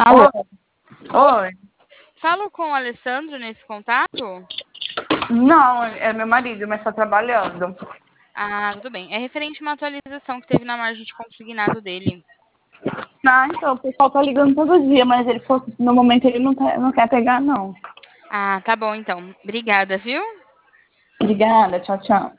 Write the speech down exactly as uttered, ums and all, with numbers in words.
Oi, Alô? oi. Falo com o Alessandro nesse contato? Não, é meu marido, mas tá trabalhando. Ah, tudo bem. É referente a uma atualização que teve na margem de consignado dele. Ah, então, o pessoal tá ligando todo dia, mas ele falou que no momento ele não, tá, não quer pegar, não. Ah, tá bom então. Obrigada, viu? Obrigada, tchau, tchau.